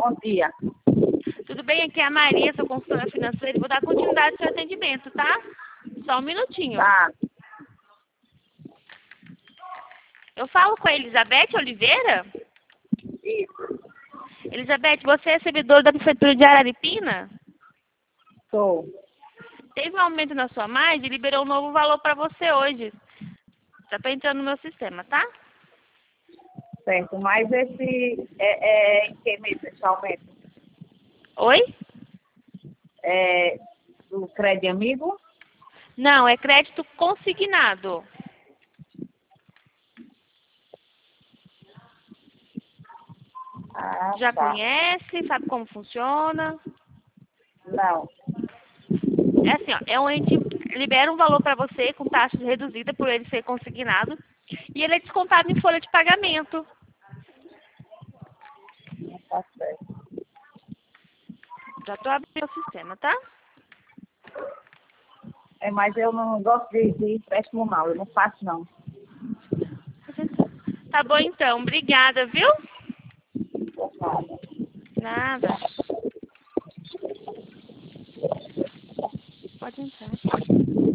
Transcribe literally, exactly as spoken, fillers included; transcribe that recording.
Bom dia. Tudo bem? Aqui é a Maria, sou consultora financeira, e vou dar continuidade ao seu atendimento, tá? Só um minutinho. Tá. Eu falo com a Elizabeth Oliveira? Isso. Elizabeth, você é servidora da Prefeitura de Araripina? Sou. Teve um aumento na sua margem e liberou um novo valor para você hoje. Já estou entrando no meu sistema, tá? Certo. Mas esse é, é em que mês esse aumento? Oi? É do Crédito Amigo? Não, é crédito consignado. Ah, Já tá. conhece? Sabe como funciona? Não. É assim, ó, é um ente libera um valor para você com taxa reduzida por ele ser consignado e ele é descontado em folha de pagamento. Não tá certo. Já estou abrindo o sistema, tá? É, mas eu não gosto de, de empréstimo não. Eu não faço não. Tá bom então, obrigada, viu? Por nada. Nada. Pode entrar.